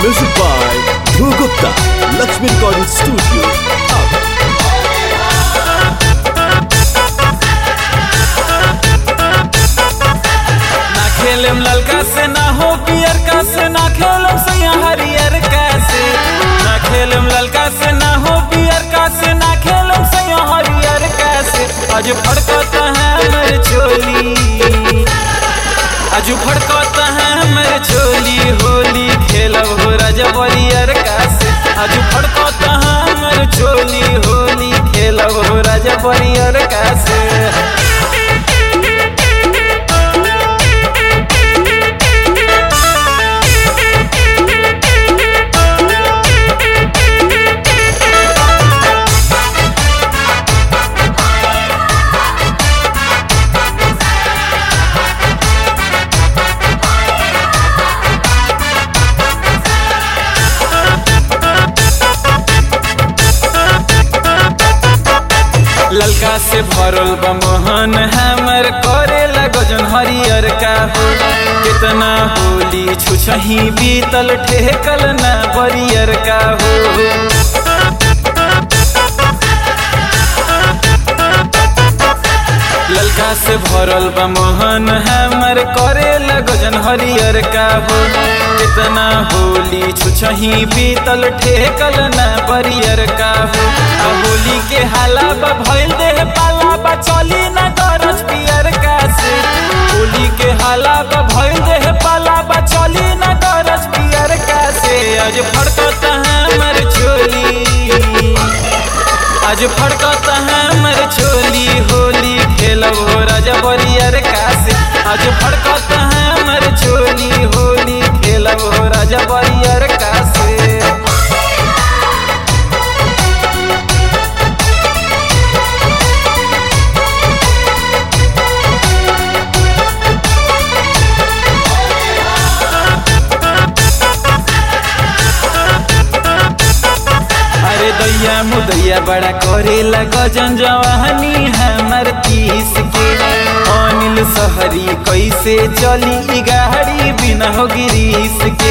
Music by Dhruv Gupta, Lakshmi Recording Studio. ना खेलम ललका से ना हो पियर का से ना खेलम सैया हरियर का से ना खेलम ललका से ना हो पियर का से ना खेलम सैया हरियर का से आज फड़कता है मेरे चोली आज फड़कता है मेरे चोली होली खेलब हो राजा बरियर का से आज फड़कता है मेरे चोली होली खेलब हो राजा बरियर का से ललका से भरल बा मोहन हमर करे लगन हरियर का हो कितना होली छुछही बीतल ठेकल ना बरियर का हो ललका से भरल बा मोहन हमर करे लगन हरियर का हो कितना होली छुछही बीतल ठेकल ना बरियर का हो आ होली के हाला बा भइल देह पाला बा चली ना गरज पियर का से होली के हाला बा भइल देह पाला बा चली ना गरज पियर का से आज फड़कता है हमर चोली आज फड़कता है हमर चोली होली खेलब हो राजा बरियर का से आज फड़कता है हमर चोली होली खेलब हो राजा बरियर का से दैया मुदैया बड़ा करेला गजन जवानी हमर तीस के अनिल सहरी कैसे चली गाड़ी बिना हो गिरीस के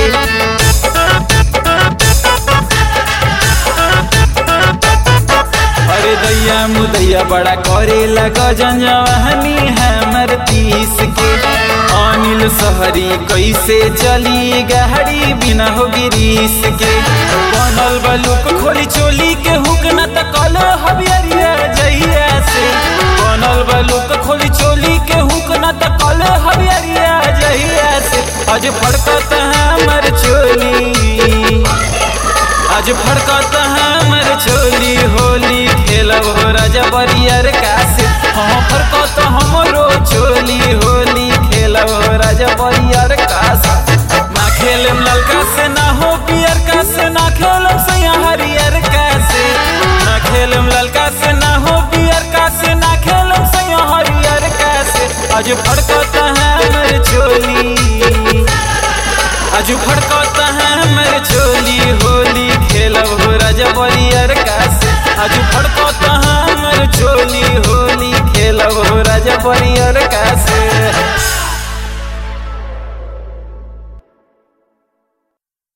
अरे दैया मुदैया बड़ा करेला गजन जवानी हमर तीस के अनिल सहरी कैसे चली गाड़ी बिना हो गिरीस के बनल बलूक खोली चोली के हुक न त कल हबियरिया जहिया से बनल बलूक खोली चोली के हुक न त कल हबियरिया जहिया से आज फड़कता है हमर चोली आज फड़कता है हमर चोली होली खेलब हो राजा बरियर का से हाँ फड़कता हमरो चोली होली खेलब हो राजा बरियर का से ना खेलम ललका से ना हो पियर का से ना खेलम सैया हरियर का से ना खेलम ललका से ना हो पियर का से ना खेलम सैया हरियर का से आज फड़कता है हमर चोली आज फड़कता है हमर चोली होली खेलब हो राजा बरियर का से आज फड़कता है हमर चोली होली खेलब हो राजा बरियर का से।